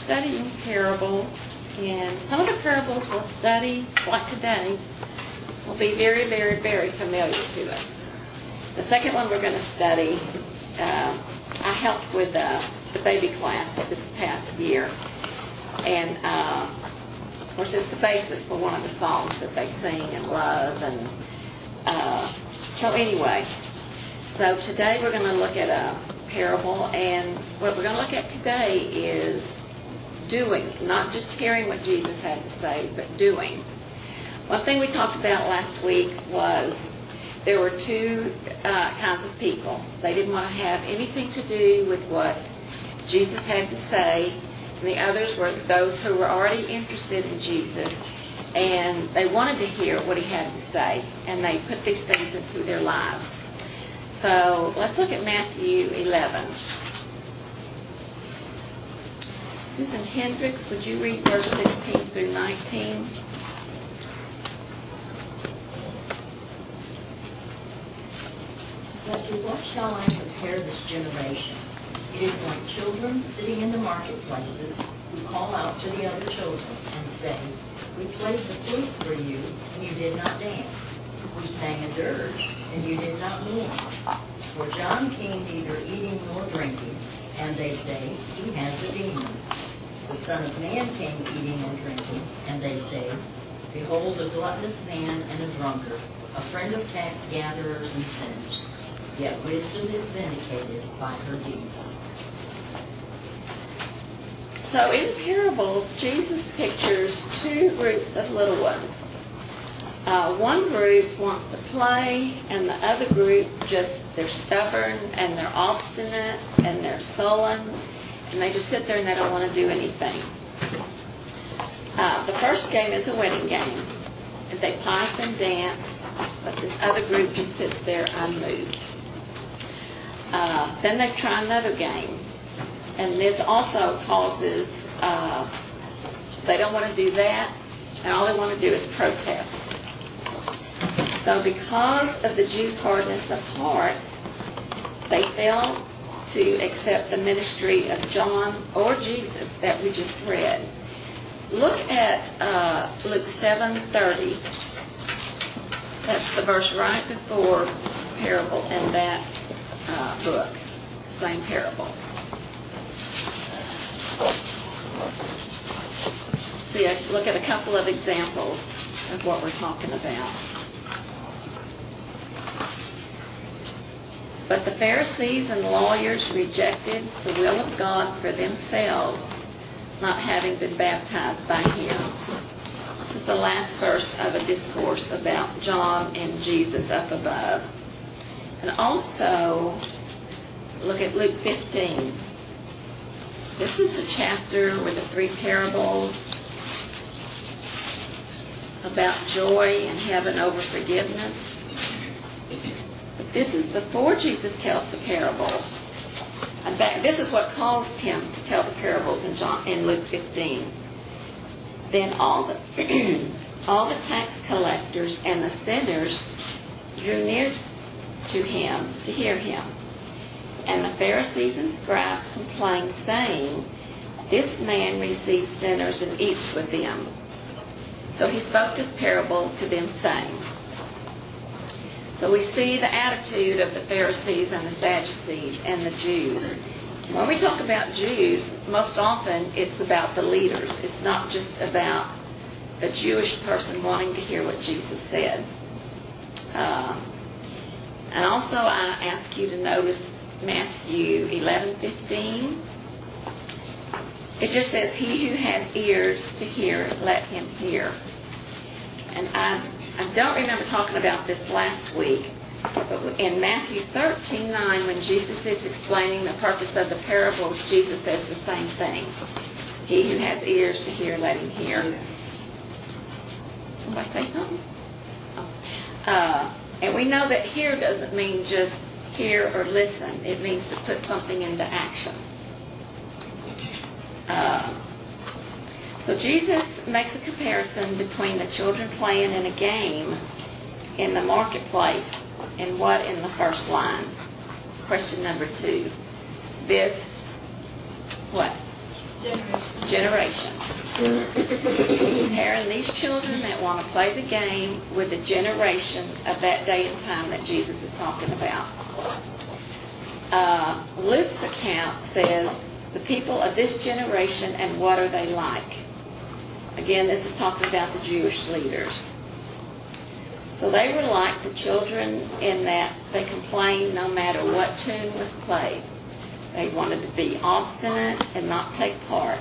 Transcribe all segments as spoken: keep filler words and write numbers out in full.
studying parables, and some of the parables we'll study, like today, will be very, very, very familiar to us. The second one we're going to study, uh, I helped with uh, the baby class this past year, and uh, of course it's the basis for one of the songs that they sing and love, and uh, so anyway, so today we're going to look at a parable, and what we're going to look at today is doing, not just hearing what Jesus had to say, but doing. One thing we talked about last week was there were two uh, kinds of people. They didn't want to have anything to do with what Jesus had to say, and the others were those who were already interested in Jesus, and they wanted to hear what he had to say, and they put these things into their lives. So let's look at Matthew eleven. Susan Hendricks, would you read verse sixteen through nineteen? But to what shall I compare this generation? It is like children sitting in the marketplaces who call out to the other children and say, "We played the flute for you, and you did not dance. We sang a dirge, and you did not mourn. For John came neither eating nor drinking, and they say, he has a demon. The Son of Man came eating and drinking, and they say, behold, a gluttonous man and a drunkard, a friend of tax gatherers and sinners. Yet wisdom is vindicated by her deeds." So in parables, Jesus pictures two groups of little ones. Uh, one group wants to play, and the other group just, they're stubborn, and they're obstinate, and they're sullen, and they just sit there and they don't want to do anything. Uh, the first game is a wedding game. And they pipe and dance, but this other group just sits there unmoved. Uh, then they try another game, and this also causes, uh, they don't want to do that, and all they want to do is protest. So because of the Jews' hardness of heart, they fail to accept the ministry of John or Jesus that we just read. Look at uh, Luke seven thirty. That's the verse right before parable in that uh, book. Same parable. See, I look at a couple of examples of what we're talking about. But the Pharisees and lawyers rejected the will of God for themselves, not having been baptized by him. This is the last verse of a discourse about John and Jesus up above. And also, look at Luke fifteen. This is a chapter with the three parables about joy and heaven over forgiveness. But this is before Jesus tells the parables. In fact, this is what caused him to tell the parables in John in Luke fifteen. Then all the all the tax collectors and the sinners drew near to him to hear him. And the Pharisees and scribes complained, saying, "This man receives sinners and eats with them." So he spoke this parable to them, saying. So we see the attitude of the Pharisees and the Sadducees and the Jews. When we talk about Jews, most often it's about the leaders. It's not just about a Jewish person wanting to hear what Jesus said. Uh, and also I ask you to notice Matthew eleven fifteen. It just says, "He who has ears to hear, let him hear." And I I don't remember talking about this last week, but in Matthew thirteen nine, when Jesus is explaining the purpose of the parables, Jesus says the same thing. He who has ears to hear, let him hear. Somebody say something? Oh. Uh, and we know that hear doesn't mean just hear or listen. It means to put something into action. Uh, So Jesus makes a comparison between the children playing in a game in the marketplace and what in the first line. Question number two. This, what? Generation. Comparing these children that want to play the game with the generation of that day and time that Jesus is talking about. Uh, Luke's account says, the people of this generation, and what are they like? Again, this is talking about the Jewish leaders. So they were like the children in that they complained no matter what tune was played. They wanted to be obstinate and not take part.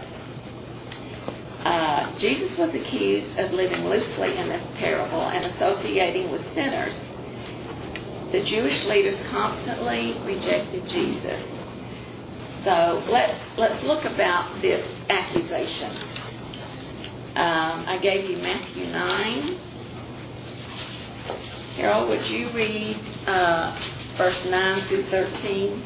Uh, Jesus was accused of living loosely in this parable and associating with sinners. The Jewish leaders constantly rejected Jesus. So let's, let's look about this accusation. Um, I gave you Matthew nine. Harold, would you read uh, verse nine through thirteen?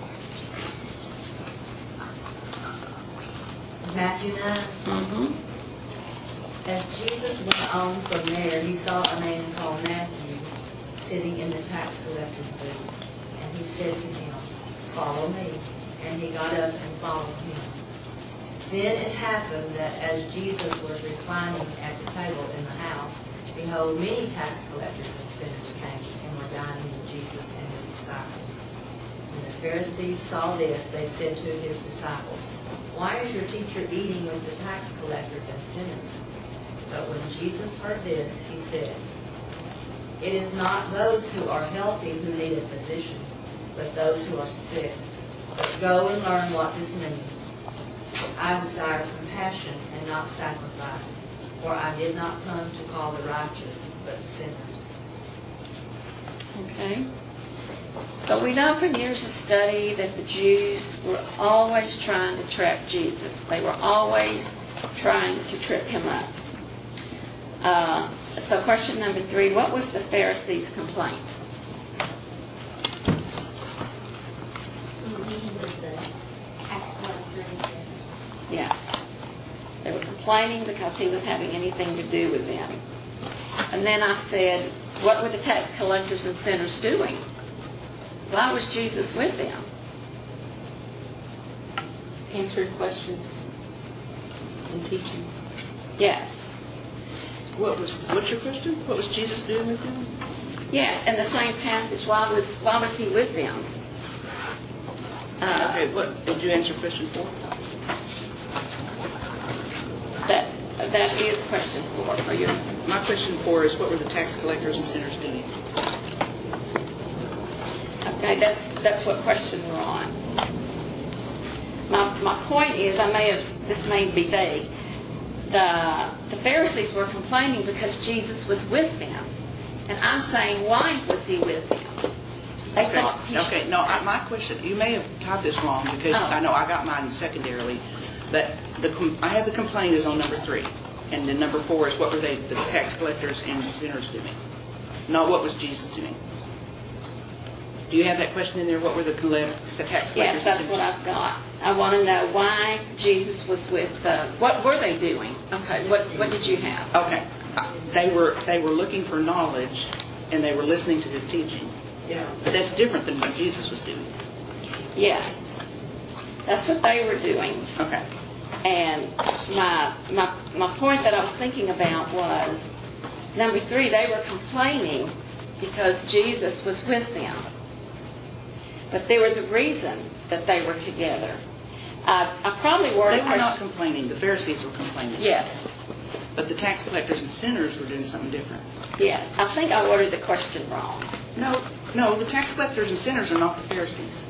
Matthew nine. Mm-hmm. As Jesus went on from there, he saw a man called Matthew sitting in the tax collector's booth. And he said to him, "Follow me." And he got up and followed him. Then it happened that as Jesus was reclining at the table in the house, behold, many tax collectors and sinners came and were dining with Jesus and his disciples. When the Pharisees saw this, they said to his disciples, "Why is your teacher eating with the tax collectors and sinners?" But when Jesus heard this, he said, "It is not those who are healthy who need a physician, but those who are sick. But go and learn what this means. I desire compassion and not sacrifice, for I did not come to call the righteous, but sinners." Okay. So we know from years of study that the Jews were always trying to trap Jesus. They were always trying to trip him up. Uh, so question number three, what was the Pharisees' complaint? Yeah. They were complaining because he was having anything to do with them. And then I said, what were the tax collectors and sinners doing? Why was Jesus with them? Answering questions and teaching. Yes. What was what's your question? What was Jesus doing with them? Yes, in the same passage, why was why was he with them? Uh, okay, what did you answer question four? That that is question four. Are you? My question four is, what were the tax collectors and sinners doing? Okay, that's that's what question we're on. My my point is, I may have this may be vague. The the Pharisees were complaining because Jesus was with them, and I'm saying, why was he with them? They Okay, thought he okay. No, I, my question, you may have taught this wrong because Oh. I know I got mine secondarily, but the com- I have the complaint is on number three, and then number four is what were they, the tax collectors and sinners doing? Not what was Jesus doing. Do you have that question in there? What were the, collect- the tax collectors? Yes, that's and what sinners? I've got. I want to know why Jesus was with. Uh, what were they doing? Okay, what what did you have? Okay, Uh, they were they were looking for knowledge, and they were listening to his teaching. Yeah. But that's different than what Jesus was doing. Yes, that's what they were doing. Okay. And my my my point that I was thinking about was number three. They were complaining because Jesus was with them, but there was a reason that they were together. Uh, I probably worded. They were not complaining. The Pharisees were complaining. Yes. But the tax collectors and sinners were doing something different. Yes. I think I worded the question wrong. No, no, the tax collectors and sinners are not the Pharisees.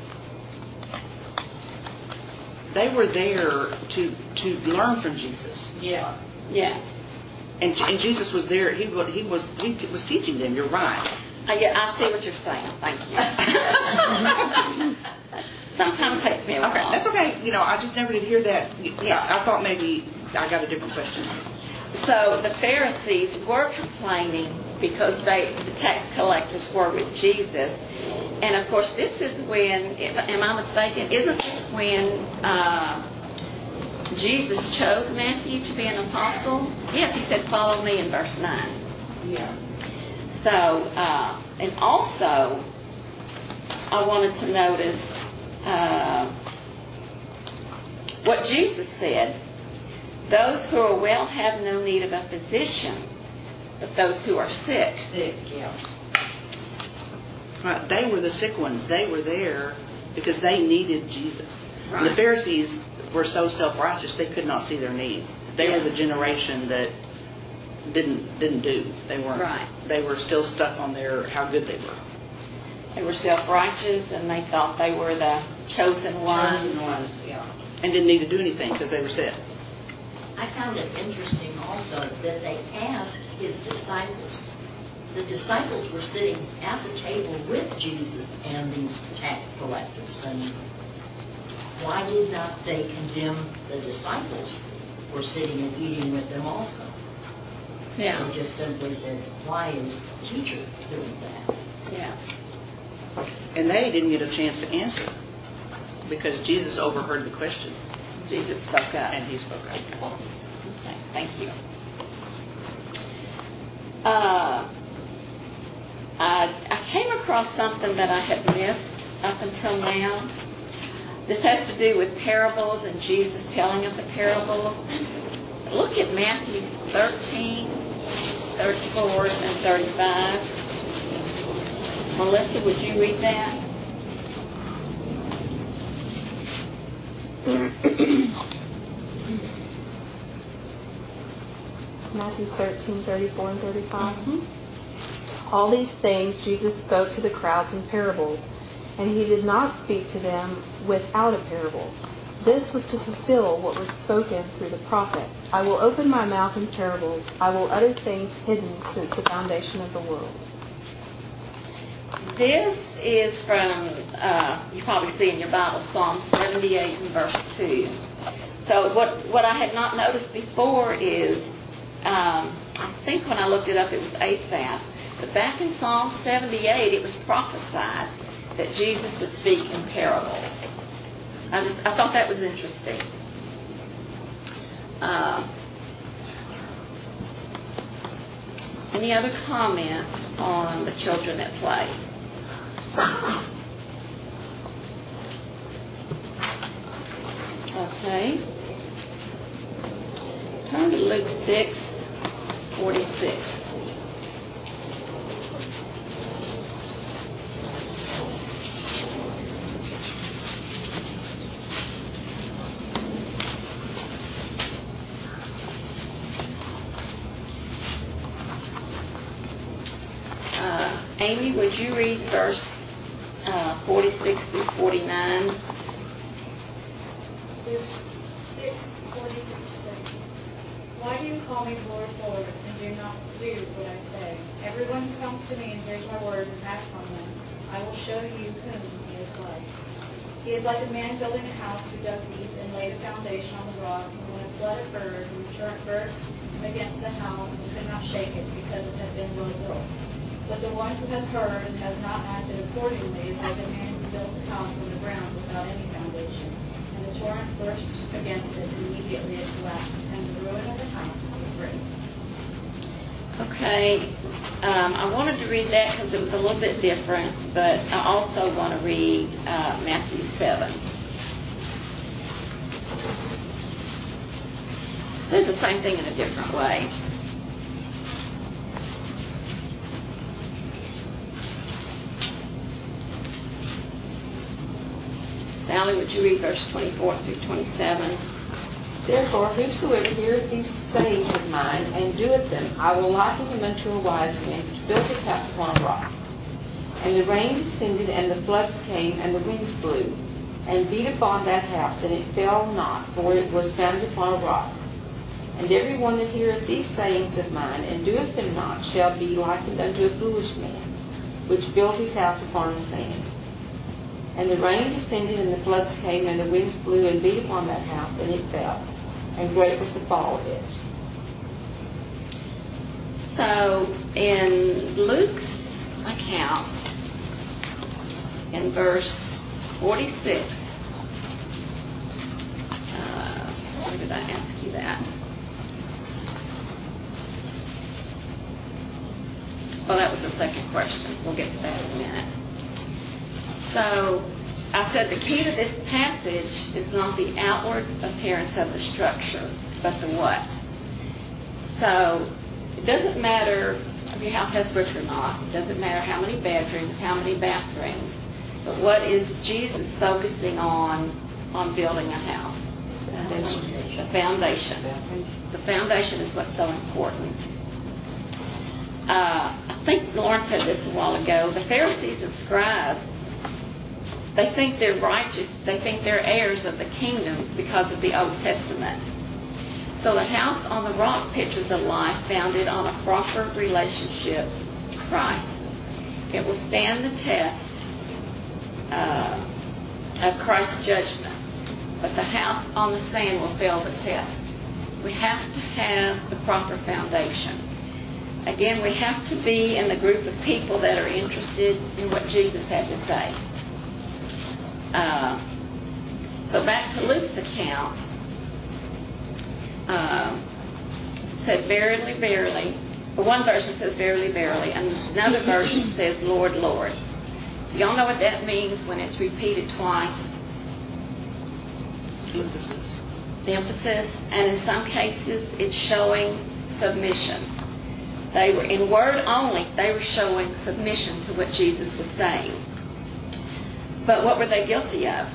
They were there to to learn from Jesus. Yeah. Yeah. And, and Jesus was there. He was he was he t- was teaching them. You're right. I, yeah, I see what you're saying. Thank you. Sometimes it takes me a while. Okay, that's okay. You know, I just never did hear that. Yeah. I, I thought maybe I got a different question. So the Pharisees were complaining because they, the tax collectors were with Jesus. And of course, this is when, if, am I mistaken, isn't this when uh, Jesus chose Matthew to be an apostle? Yes, he said, follow me in verse nine. Yeah. So, uh, and also, I wanted to notice uh, what Jesus said, those who are well have no need of a physician, but those who are sick. Sick, yeah. Right. They were the sick ones. They were there because they needed Jesus. Right. And the Pharisees were so self-righteous they could not see their need. They Yeah. were the generation that didn't didn't do. They weren't. Right. They were still stuck on their how good they were. They were self-righteous, and they thought they were the chosen one. Chosen ones, yeah. And didn't need to do anything because they were sick. I found it interesting also that they asked his disciples. The disciples were sitting at the table with Jesus and these tax collectors. And why did not they condemn the disciples for sitting and eating with them also? Yeah. They just simply said, why is teacher doing that? Yeah. And they didn't get a chance to answer because Jesus overheard the question Jesus spoke up. and he spoke up. Okay, thank you. Uh, I, I came across something that I had missed up until now. This has to do with parables and Jesus telling of the parables. Look at Matthew thirteen, thirty-four, and thirty-five. Melissa, would you read that? Matthew thirteen, thirty-four, and thirty-five. Mm-hmm. All these things Jesus spoke to the crowds in parables, and he did not speak to them without a parable. This was to fulfill what was spoken through the prophet. I will open my mouth in parables. I will utter things hidden since the foundation of the world. This is from, uh, you probably see in your Bible, Psalm seventy-eight and verse two. So what, what I had not noticed before is, um, I think when I looked it up it was Asaph, but back in Psalm seventy-eight it was prophesied that Jesus would speak in parables. I just I thought that was interesting. Uh, any other comment on the children at play? Okay. Turn to Luke six, forty-six. Uh, Amy, would you read verse uh, forty-six through forty-nine? Luke six, forty-six to thirty. Why do you call me Lord, Lord, and do not do what I say? Everyone who comes to me and hears my words and acts on them, I will show you whom he is like. He is like a man building a house who dug deep and laid a foundation on the rock, and when a flood occurred, and the torrent burst against the house and could not shake it because it had been well built. But the one who has heard and has not acted accordingly is like a man who builds a house on the ground without any foundation. And the torrent burst against it, and immediately it collapsed, and the ruin of the house was great. Okay, um, I wanted to read that because it was a little bit different, but I also want to read uh, Matthew seven. It's the same thing in a different way. Sally, would you read verse twenty-four through twenty-seven? Therefore, whosoever heareth these sayings of mine, and doeth them, I will liken him unto a wise man which built his house upon a rock. And the rain descended, and the floods came, and the winds blew, and beat upon that house, and it fell not, for it was founded upon a rock. And every one that heareth these sayings of mine, and doeth them not, shall be likened unto a foolish man, which built his house upon the sand. And the rain descended, and the floods came, and the winds blew, and beat upon that house, and it fell. And great was the fall of it. So, in Luke's account, in verse forty-six, uh, where did I ask you that? Well, that was the second question. We'll get to that in a minute. So, I said the key to this passage is not the outward appearance of the structure, but the what. So it doesn't matter if your house has bricks or not. It doesn't matter how many bedrooms, how many bathrooms. But what is Jesus focusing on on building a house? Foundation. The foundation. The foundation is what's so important. Uh, I think Lauren said this a while ago. The Pharisees and scribes, they think they're righteous. They think they're heirs of the kingdom because of the Old Testament. So the house on the rock pictures a life founded on a proper relationship to Christ. It will stand the test uh, of Christ's judgment. But the house on the sand will fail the test. We have to have the proper foundation. Again, we have to be in the group of people that are interested in what Jesus had to say. Uh, so back to Luke's account. Uh, said, verily, verily. One version says, verily, verily. And another version says, Lord, Lord. Y'all know what that means when it's repeated twice? Emphasis. The emphasis. And in some cases, it's showing submission. They were, in word only, they were showing submission to what Jesus was saying. But what were they guilty of?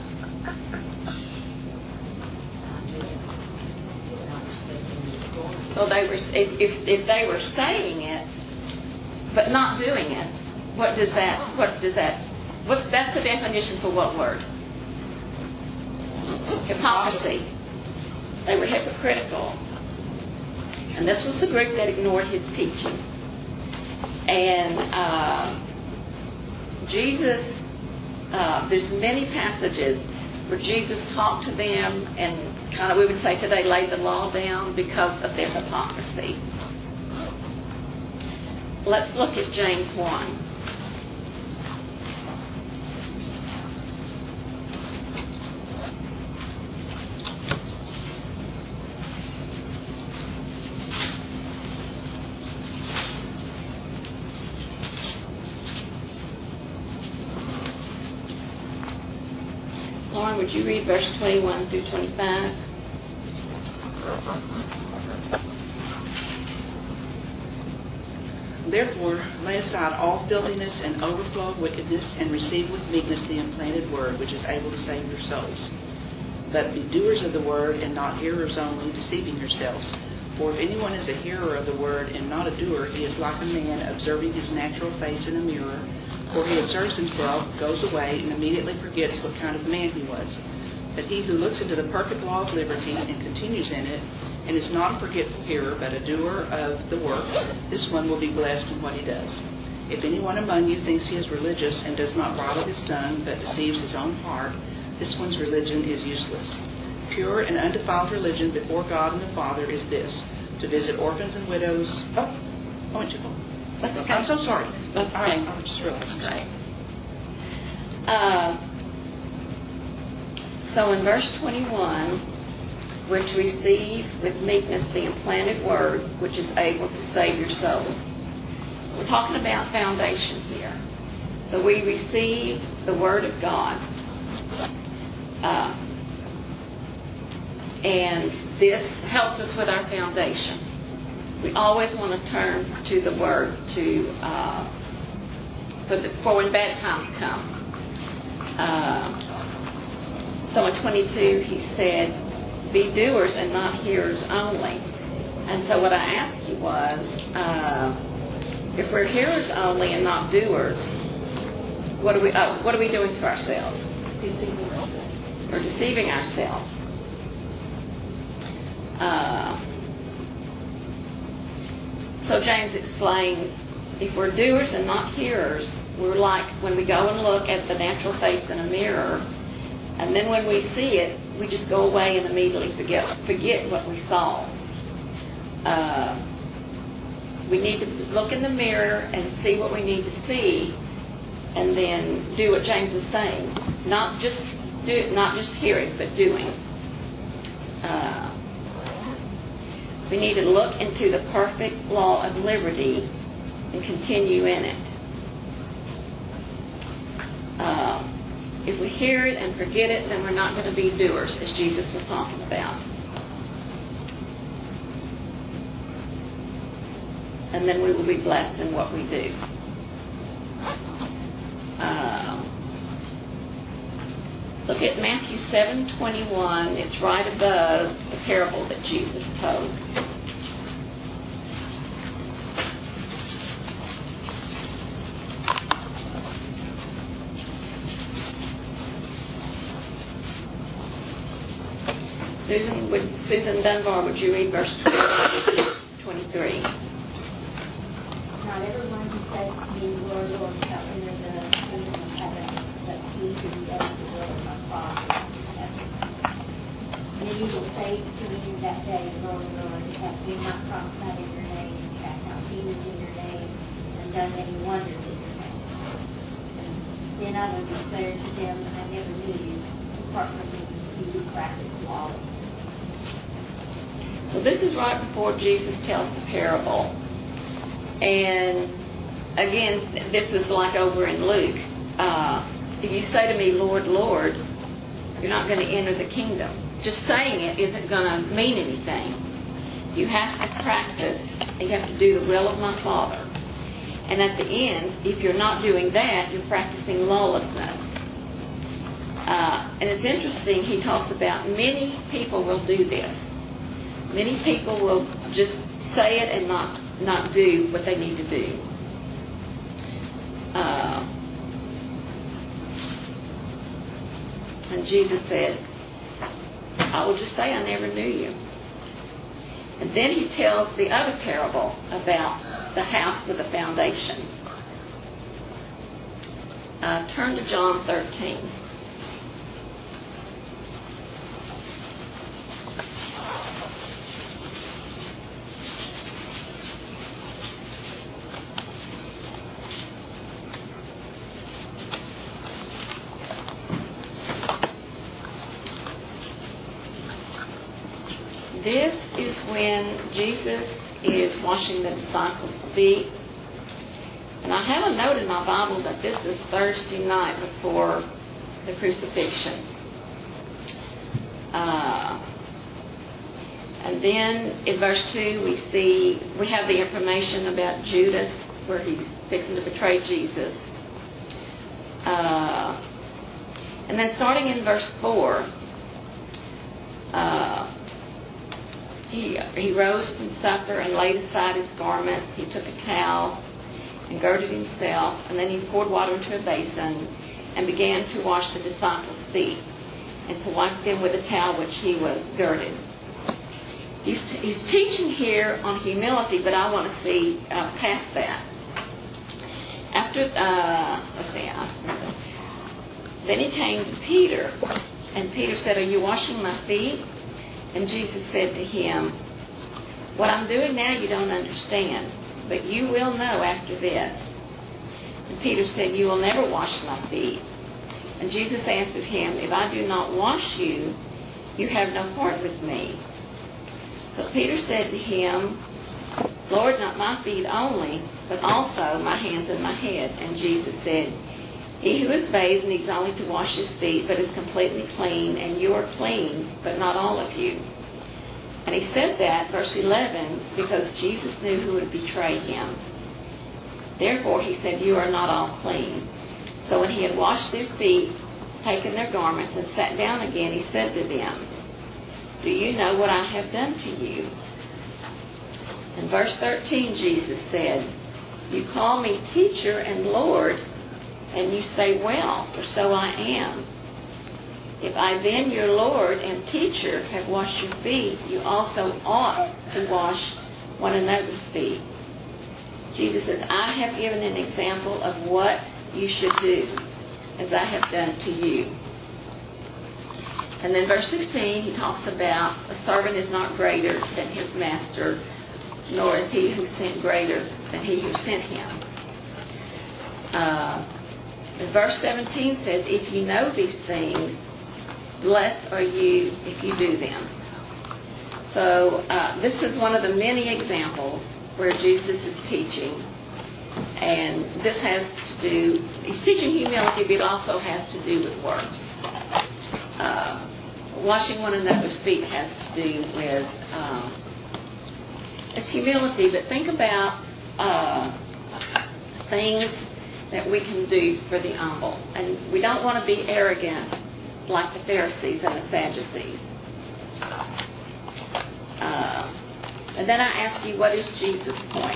Well, they were, if, if, if they were saying it, but not doing it, what does that, what does that, what, that's the definition for what word? Hypocrisy. They were hypocritical. And this was the group that ignored his teaching. And uh, Jesus, uh, there's many passages where Jesus talked to them and kind of, we would say today, laid the law down because of their hypocrisy. Let's look at James one. Lauren, would you read verse twenty-one through twenty-five? Therefore, lay aside all filthiness and overflow of wickedness, and receive with meekness the implanted word, which is able to save your souls. But be doers of the word, and not hearers only, deceiving yourselves. For if anyone is a hearer of the word and not a doer, he is like a man observing his natural face in a mirror. For he observes himself, goes away, and immediately forgets what kind of man he was. But he who looks into the perfect law of liberty and continues in it, and is not a forgetful hearer, but a doer of the work, this one will be blessed in what he does. If anyone among you thinks he is religious and does not bridle his tongue, but deceives his own heart, this one's religion is useless. Pure and undefiled religion before God and the Father is this, to visit orphans and widows. Oh, I went too far. That's okay. I'm so sorry. Okay. I, I just realized. Right. Uh, so in verse twenty-one, which receive with meekness the implanted word, which is able to save your souls. We're talking about foundation here. So we receive the word of God. Uh, and this helps us with our foundation. We always want to turn to the Word to uh, for, the, for when bad times come. Uh, so in twenty-two, he said, "Be doers and not hearers only." And so what I asked you was, uh, if we're hearers only and not doers, what are we? Oh, what are we doing to ourselves? Deceiving ourselves. We're deceiving ourselves. Uh, So James explains, if we're doers and not hearers, we're like when we go and look at the natural face in a mirror, and then when we see it, we just go away and immediately forget forget what we saw. Uh, we need to look in the mirror and see what we need to see, and then do what James is saying. Not just do, not just hearing, but doing. Uh, We need to look into the perfect law of liberty and continue in it. Uh, If we hear it and forget it, then we're not going to be doers, as Jesus was talking about. And then we will be blessed in what we do. Um, look at Matthew seven twenty-one. It's right above the parable that Jesus told. Susan, would, Susan Dunbar, would you read verse twenty-three? Not everyone who says to me, Lord, Lord, shall enter the kingdom of heaven, but he who does the will of my Father in heaven. And then you will say to me in that day, Lord, Lord, have we not prophesied in your name, and cast out demons in your name, and done many wonders in your name? And then I will declare to them, I never knew you. Depart from me, you who practice lawlessness. So this is right before Jesus tells the parable. And again, this is like over in Luke. Uh, if you say to me, Lord, Lord, you're not going to enter the kingdom. Just saying it isn't going to mean anything. You have to practice. You have to do the will of my Father. And at the end, if you're not doing that, you're practicing lawlessness. Uh, and it's interesting, he talks about many people will do this. Many people will just say it and not, not do what they need to do. Uh, and Jesus said, I will just say I never knew you. And then he tells the other parable about the house with a foundation. Uh, turn to John thirteen. This is when Jesus is washing the disciples' feet. And I have a note in my Bible that this is Thursday night before the crucifixion. Uh, and then in verse two we see, we have the information about Judas, where he's fixing to betray Jesus. Uh, and then starting in verse four, uh, He, he rose from supper and laid aside his garments. He took a towel and girded himself, and then he poured water into a basin and began to wash the disciples' feet and to wipe them with a towel which he was girded. He's, he's teaching here on humility, but I want to see uh, past that. After, uh, let's see, uh, then he came to Peter, and Peter said, are you washing my feet? And Jesus said to him, what I'm doing now you don't understand, but you will know after this. And Peter said, you will never wash my feet. And Jesus answered him, if I do not wash you, you have no part with me. So Peter said to him, Lord, not my feet only, but also my hands and my head. And Jesus said, he who is bathed needs only to wash his feet, but is completely clean, and you are clean, but not all of you. And he said that, verse eleven, because Jesus knew who would betray him. Therefore, he said, you are not all clean. So when he had washed their feet, taken their garments, and sat down again, he said to them, do you know what I have done to you? In verse thirteen, Jesus said, you call me teacher and Lord, and you say, well, for so I am. If I then, your Lord and teacher, have washed your feet, you also ought to wash one another's feet. Jesus says, I have given an example of what you should do, as I have done to you. And then verse sixteen, he talks about a servant is not greater than his master, nor is he who sent greater than he who sent him. Uh, Verse seventeen says, if you know these things, blessed are you if you do them. So uh, this is one of the many examples where Jesus is teaching. And this has to do, he's teaching humility, but it also has to do with works. Uh, washing one another's feet has to do with, um, it's humility, but think about uh, things that we can do for the humble. And we don't want to be arrogant like the Pharisees and the Sadducees. Uh, and then I ask you, what is Jesus' point?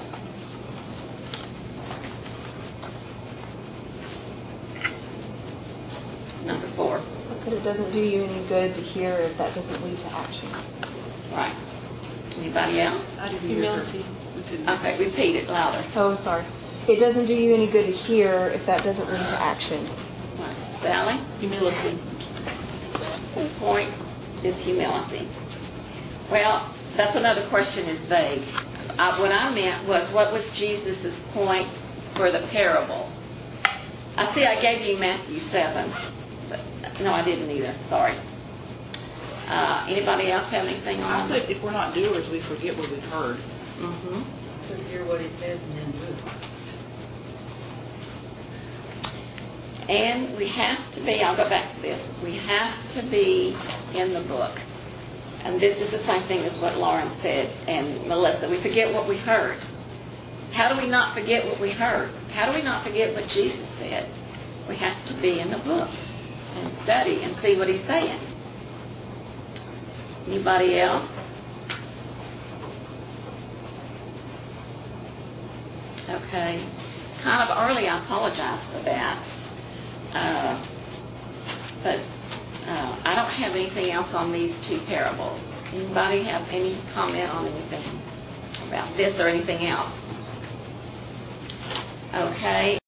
Number four. But it doesn't do you any good to hear if that doesn't lead to action. Right. Anybody else? I didn't Humility. Okay, repeat it louder. Oh, sorry. It doesn't do you any good to hear if that doesn't lead to action. Right. Sally? Humility. His point is humility. Well, that's another question is vague. I, what I meant was, what was Jesus' point for the parable? I see I gave you Matthew seven. But, no, I didn't either. Sorry. Uh, anybody else have anything I on put, if we're not doers, we forget what we've heard. Mm-hmm. So hear what it says and then do it. And we have to be, I'll go back to this, we have to be in the book. And this is the same thing as what Lauren said and Melissa. We forget what we heard. How do we not forget what we heard? How do we not forget what Jesus said? We have to be in the book and study and see what he's saying. Anybody else? Okay. Kind of early, I apologize for that. Uh, but uh, I don't have anything else on these two parables. Anybody have any comment on anything about this or anything else? Okay.